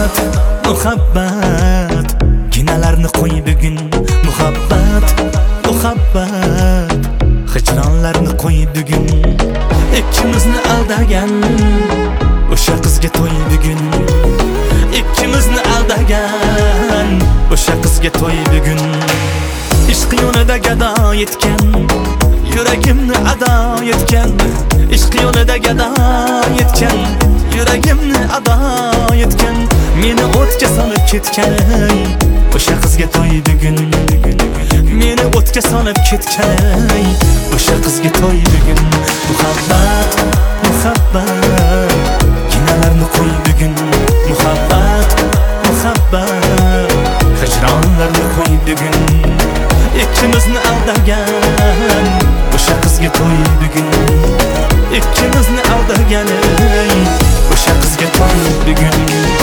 muhabbat, muhabbat, ginalarni qo'y bugun. Muhabbat, muhabbat, hijronlarni qo'y bugun. Ikkimizni aldagan o'sha qizga to'y bugun. Ikkimizni aldagan o'sha qizga to'y bugun. Ishq yo'lida gado yetgan, yuragimni ado etgan. Ishq yo'lida gado yetgan, yuragimni ado etgan. Meni o'tga solib ketgan o'sha qizga to'y bugun. Meni o'tga solib ketgan o'sha qizga to'y bugun. Muhabbat, muhabbat, ginalarni qo'y bugun. Muhabbat, muhabbat, hijronlarni qo'y bugun. Ikkimizni aldagan o'sha qizga to'y bugun. Ikkimizni aldagan o'sha qizga to'y bugun.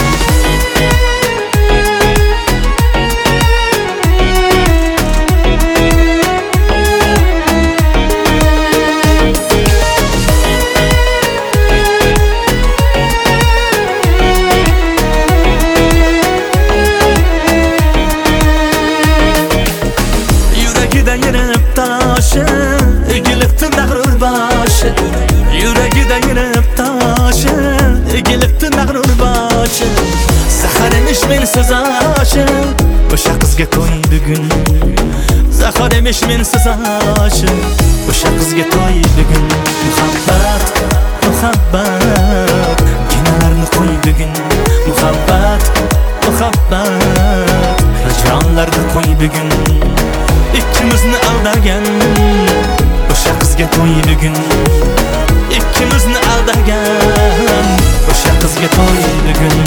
Egilibdi mag'rur boshi, yuragida yirib toshi. Egilibdi mag'rur boshi, zahar emish men so'zoshi. O'sha qizga to'y bugun. Zahar emish men so'zoshi. O'sha qizga to'y bugun. Muhabbat, muhabbat, ginalarni qo'y bugun. Muhabbat, muhabbat, hijronlarni qo'y bugun. Ikkimizni aldagan o'sha qizga to'y bugun. Ikkimizni aldagan o'sha qizga to'y bugun.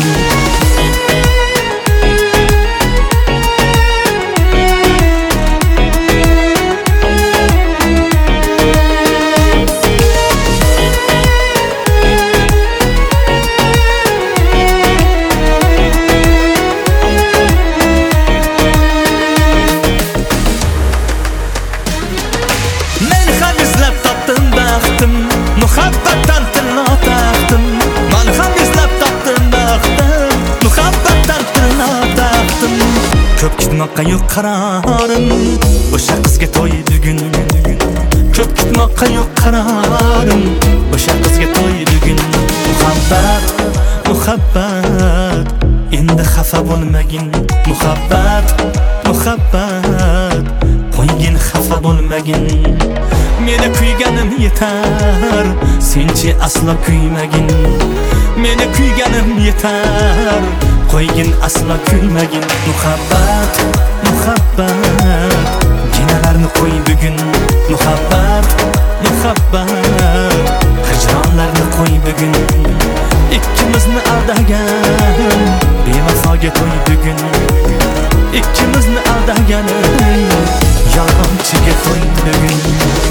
Muhabbatdan tillo taqdim, men ham izlab topdim baxtim. Muhabbatdan tillo taqdim, ko'p kitmoqqa yo'q qarorim o'sha qizga to'y bugun. Ko'p kitmoqqa yo'q qarorim o'sha qizga to'y bugun. Muhabbat, muhabbat, endi xafa bo'lmagin. Muhabbat, muhabbat, qo'ygin xafa bo'lmagin. Meni kuyganim yetar, senchi aslo kuymagin. Meni kuyganim yetar, qo'ygin aslo kuymagin. Muhabbat, muhabbat, ginalarni qo'y bugun. Muhabbat, muhabbat, hijronlarni qo'y bugun. Ikkimizni aldagan bevafoga to'y bugun. Ikkimizni aldagan yolg'onchiga to'y bugun.